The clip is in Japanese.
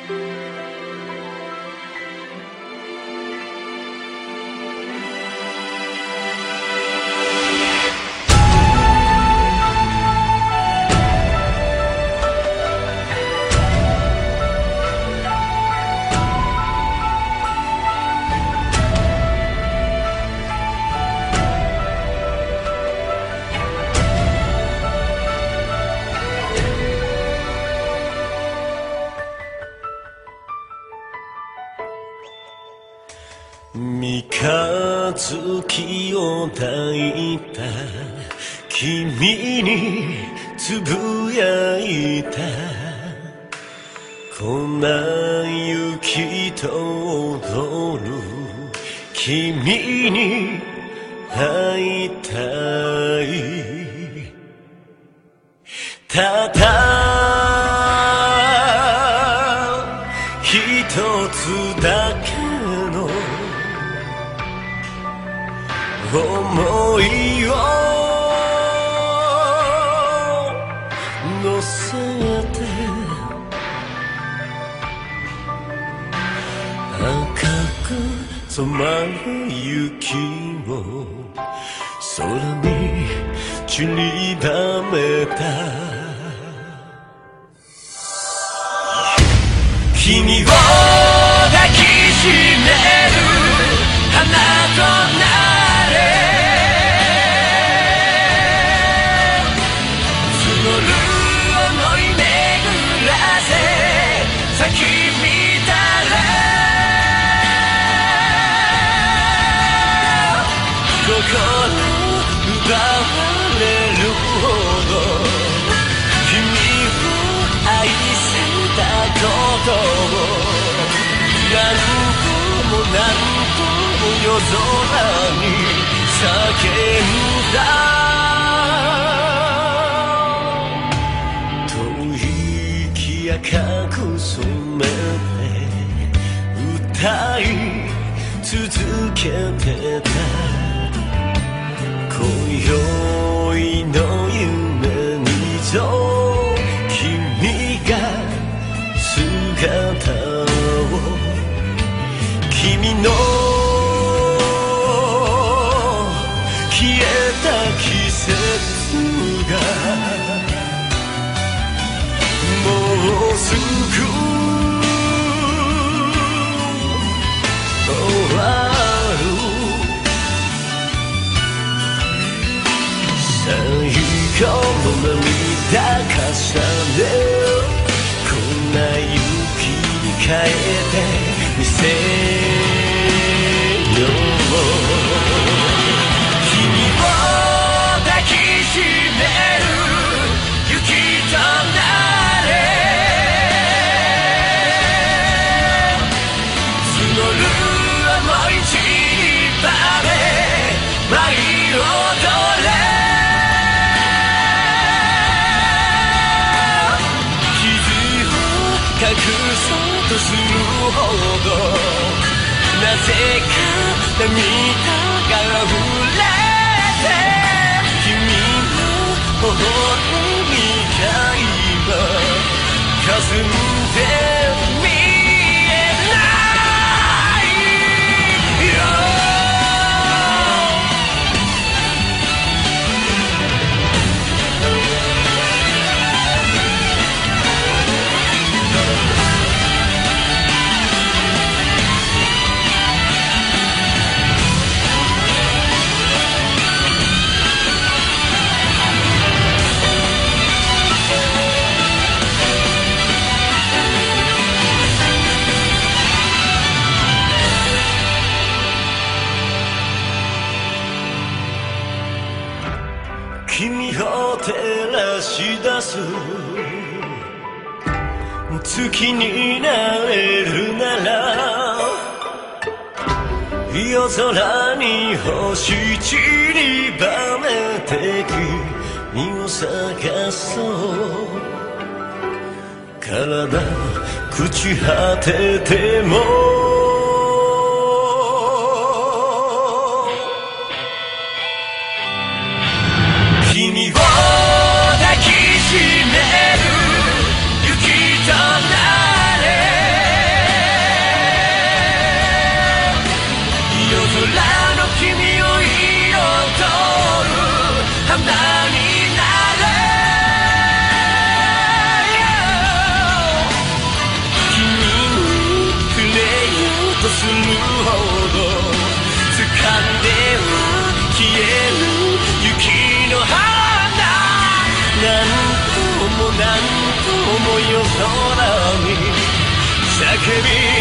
三日月を抱いた君につぶやいた粉雪と踊る君に会いたいただ一つだけの思いを乗せて赤く染まる雪を空に散りばめた君を抱きしめる花とな咲き乱れ心奪われるほど君を愛せたことを何度も何度も夜空に叫んだ赤く染めて歌い続けてた今宵の夢にぞ君が姿を君の消えた季節がもうすぐ終わる最後の涙重ねこんな雪に変えてみせよう君を抱きしめる雪とな隠そうとするほどなぜか涙が溢れて君の頬にが今霞んで見えないよ君を照らし出す月になれるなら夜空に星散りばめて君を探そう体朽ち果てても君を抱きしめる雪となれするほど掴んでは消える雪の花何度も何度も夜空に叫び